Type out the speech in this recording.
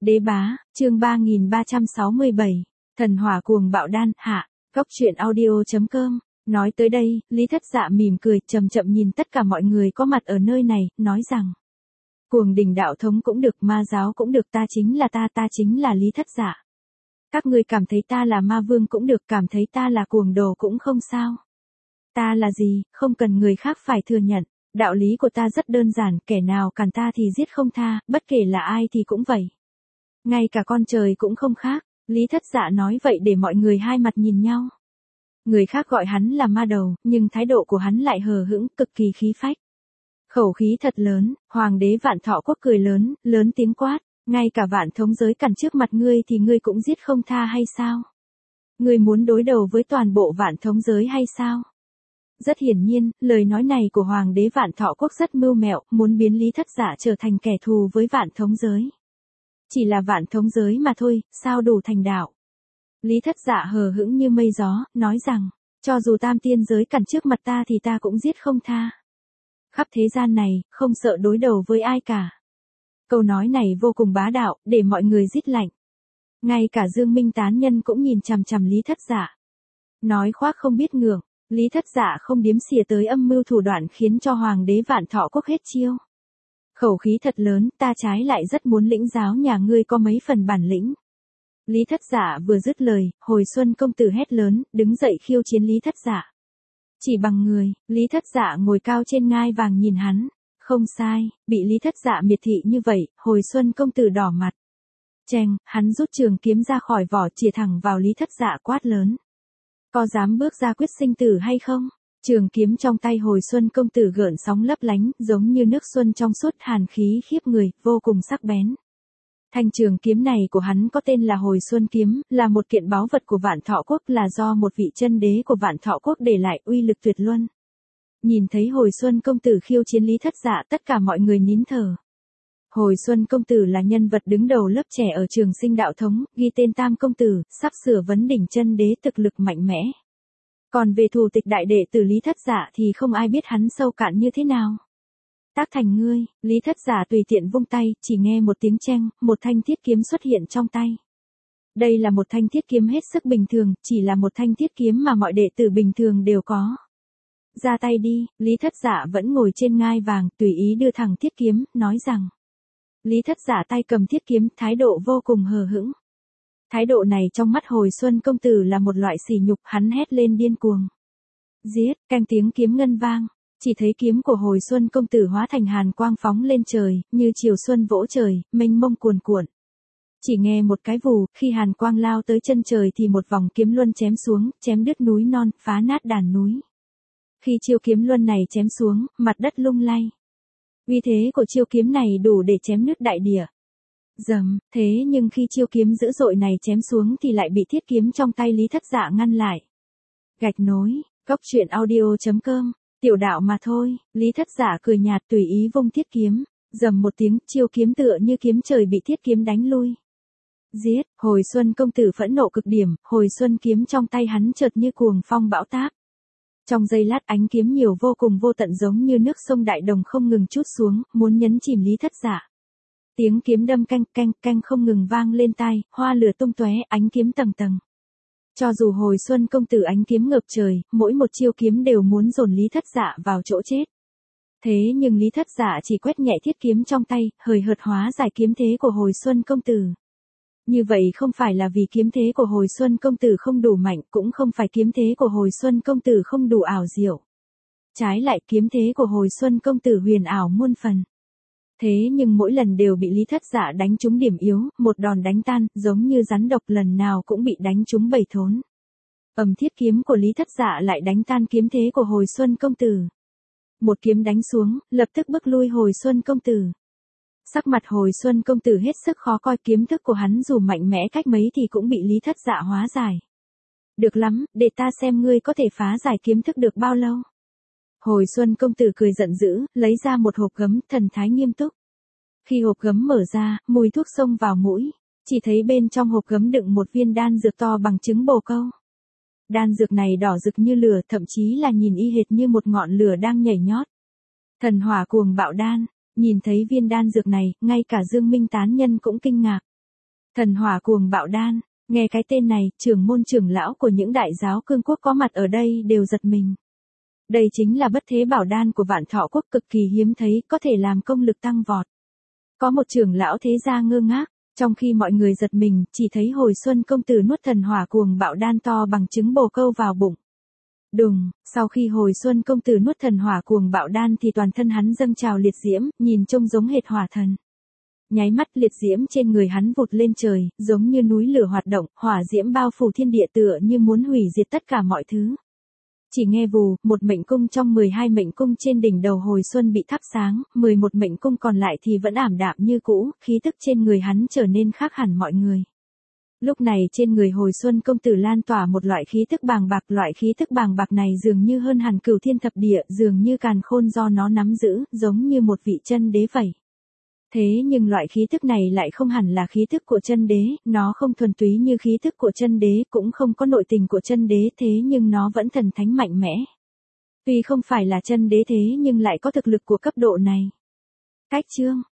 Đế bá, chương 3367, thần hỏa cuồng bạo đan, hạ, góc truyện audio.com. Nói tới đây, Lý Thất Dạ mỉm cười, chậm chậm nhìn tất cả mọi người có mặt ở nơi này, nói rằng: Cuồng đỉnh đạo thống cũng được, ma giáo cũng được, ta chính là Lý Thất Dạ. Các ngươi cảm thấy ta là ma vương cũng được, cảm thấy ta là cuồng đồ cũng không sao. Ta là gì, không cần người khác phải thừa nhận. Đạo lý của ta rất đơn giản, kẻ nào cản ta thì giết không tha, bất kể là ai thì cũng vậy. Ngay cả con trời cũng không khác. Lý Thất Dạ nói vậy để mọi người hai mặt nhìn nhau. Người khác gọi hắn là ma đầu, nhưng thái độ của hắn lại hờ hững, cực kỳ khí phách. Khẩu khí thật lớn, Hoàng đế Vạn Thọ Quốc cười lớn, lớn tiếng quát: ngay cả vạn thống giới cản trước mặt ngươi thì ngươi cũng giết không tha hay sao? Ngươi muốn đối đầu với toàn bộ vạn thống giới hay sao? Rất hiển nhiên, lời nói này của Hoàng đế Vạn Thọ Quốc rất mưu mẹo, muốn biến Lý Thất Dạ trở thành kẻ thù với vạn thống giới. Chỉ là vạn thống giới mà thôi, sao đủ thành đạo? Lý Thất Dạ hờ hững như mây gió, nói rằng: cho dù tam tiên giới cản trước mặt ta thì ta cũng giết không tha. Khắp thế gian này, không sợ đối đầu với ai cả. Câu nói này vô cùng bá đạo, để mọi người rít lạnh. Ngay cả Dương Minh tán nhân cũng nhìn chằm chằm Lý Thất Dạ. Nói khoác không biết ngượng, Lý Thất Dạ không điếm xỉa tới âm mưu thủ đoạn khiến cho Hoàng đế Vạn Thọ Quốc hết chiêu. Khẩu khí thật lớn, ta trái lại rất muốn lĩnh giáo nhà ngươi có mấy phần bản lĩnh. Lý Thất Dạ vừa dứt lời, Hồi Xuân công tử hét lớn, đứng dậy khiêu chiến Lý Thất Dạ. Chỉ bằng người, Lý Thất Dạ ngồi cao trên ngai vàng nhìn hắn. Không sai, bị Lý Thất Dạ miệt thị như vậy, Hồi Xuân công tử đỏ mặt. Cheng, hắn rút trường kiếm ra khỏi vỏ, chĩa thẳng vào Lý Thất Dạ quát lớn: có dám bước ra quyết sinh tử hay không? Trường kiếm trong tay Hồi Xuân công tử gợn sóng lấp lánh, giống như nước xuân trong suốt, hàn khí khiếp người, vô cùng sắc bén. Thanh trường kiếm này của hắn có tên là Hồi Xuân kiếm, là một kiện báu vật của Vạn Thọ Quốc, là do một vị chân đế của Vạn Thọ Quốc để lại, uy lực tuyệt luân. Nhìn thấy Hồi Xuân công tử khiêu chiến Lý Thất Dạ, tất cả mọi người nín thở. Hồi Xuân công tử là nhân vật đứng đầu lớp trẻ ở Trường Sinh đạo thống, ghi tên Tam công tử, sắp sửa vấn đỉnh chân đế, thực lực mạnh mẽ. Còn về thủ tịch đại đệ tử Lý Thất Dạ thì không ai biết hắn sâu cạn như thế nào. Tác thành ngươi, Lý Thất Dạ tùy tiện vung tay, chỉ nghe một tiếng cheng, một thanh thiết kiếm xuất hiện trong tay. Đây là một thanh thiết kiếm hết sức bình thường, chỉ là một thanh thiết kiếm mà mọi đệ tử bình thường đều có. Ra tay đi, Lý Thất Dạ vẫn ngồi trên ngai vàng, tùy ý đưa thẳng thiết kiếm, nói rằng. Lý Thất Dạ tay cầm thiết kiếm, thái độ vô cùng hờ hững. Thái độ này trong mắt Hồi Xuân công tử là một loại sỉ nhục, hắn hét lên điên cuồng. Giết, canh tiếng kiếm ngân vang, chỉ thấy kiếm của Hồi Xuân công tử hóa thành hàn quang phóng lên trời, như chiều xuân vỗ trời, mênh mông cuồn cuộn. Chỉ nghe một cái vù, khi hàn quang lao tới chân trời thì một vòng kiếm luân chém xuống, chém đứt núi non, phá nát đàn núi. Khi chiêu kiếm luân này chém xuống, mặt đất lung lay. Uy thế của chiêu kiếm này đủ để chém nứt đại địa. Dầm, thế nhưng khi chiêu kiếm dữ dội này chém xuống thì lại bị thiết kiếm trong tay Lý Thất Dạ ngăn lại. Gạch nối, góc truyện audio.com, tiểu đạo mà thôi, Lý Thất Dạ cười nhạt tùy ý vung thiết kiếm, dầm một tiếng, chiêu kiếm tựa như kiếm trời bị thiết kiếm đánh lui. Giết, Hồi Xuân công tử phẫn nộ cực điểm, Hồi Xuân kiếm trong tay hắn chợt như cuồng phong bão táp. Trong giây lát ánh kiếm nhiều vô cùng vô tận giống như nước sông đại đồng không ngừng trút xuống, muốn nhấn chìm Lý Thất Dạ. Tiếng kiếm đâm canh canh canh không ngừng vang lên tai, hoa lửa tung tóe, ánh kiếm tầng tầng. Cho dù Hồi Xuân công tử ánh kiếm ngập trời, mỗi một chiêu kiếm đều muốn dồn Lý Thất Dạ vào chỗ chết. Thế nhưng Lý Thất Dạ chỉ quét nhẹ thiết kiếm trong tay, hời hợt hóa giải kiếm thế của Hồi Xuân công tử. Như vậy không phải là vì kiếm thế của Hồi Xuân công tử không đủ mạnh, cũng không phải kiếm thế của Hồi Xuân công tử không đủ ảo diệu. Trái lại kiếm thế của Hồi Xuân công tử huyền ảo muôn phần. Thế nhưng mỗi lần đều bị Lý Thất Dạ đánh trúng điểm yếu, một đòn đánh tan, giống như rắn độc, lần nào cũng bị đánh trúng bảy thốn. Thiết kiếm của Lý Thất Dạ lại đánh tan kiếm thế của Hồi Xuân công tử. Một kiếm đánh xuống, lập tức bức lui Hồi Xuân công tử. Sắc mặt Hồi Xuân công tử hết sức khó coi, kiếm thức của hắn dù mạnh mẽ cách mấy thì cũng bị Lý Thất Dạ hóa giải. Được lắm, để ta xem ngươi có thể phá giải kiếm thức được bao lâu. Hồi Xuân công tử cười giận dữ, lấy ra một hộp gấm, thần thái nghiêm túc. Khi hộp gấm mở ra, mùi thuốc xông vào mũi, chỉ thấy bên trong hộp gấm đựng một viên đan dược to bằng trứng bồ câu. Đan dược này đỏ rực như lửa, thậm chí là nhìn y hệt như một ngọn lửa đang nhảy nhót. Thần hỏa cuồng bạo đan, nhìn thấy viên đan dược này, ngay cả Dương Minh tán nhân cũng kinh ngạc. Thần hỏa cuồng bạo đan, nghe cái tên này, trưởng môn trưởng lão của những đại giáo cương quốc có mặt ở đây đều giật mình. Đây chính là bất thế bảo đan của Vạn Thọ quốc cực kỳ hiếm thấy, có thể làm công lực tăng vọt. Có một trưởng lão thế gia ngơ ngác, trong khi mọi người giật mình, chỉ thấy Hồi Xuân công tử nuốt thần hỏa cuồng bạo đan to bằng trứng bồ câu vào bụng. Đùng, sau khi Hồi Xuân công tử nuốt thần hỏa cuồng bạo đan thì toàn thân hắn dâng trào liệt diễm, nhìn trông giống hệt hỏa thần. Nháy mắt liệt diễm trên người hắn vụt lên trời, giống như núi lửa hoạt động, hỏa diễm bao phủ thiên địa tựa như muốn hủy diệt tất cả mọi thứ. Chỉ nghe vù, một mệnh cung trong 12 mệnh cung trên đỉnh đầu Hồi Xuân bị thắp sáng, 11 mệnh cung còn lại thì vẫn ảm đạm như cũ, khí tức trên người hắn trở nên khác hẳn mọi người. Lúc này trên người Hồi Xuân công tử lan tỏa một loại khí tức bàng bạc, loại khí tức bàng bạc này dường như hơn hẳn Cửu Thiên Thập Địa, dường như càn khôn do nó nắm giữ, giống như một vị chân đế vậy. Thế nhưng loại khí tức này lại không hẳn là khí tức của chân đế, nó không thuần túy như khí tức của chân đế, cũng không có nội tình của chân đế, thế nhưng nó vẫn thần thánh mạnh mẽ. Tuy không phải là chân đế thế nhưng lại có thực lực của cấp độ này. Cách chương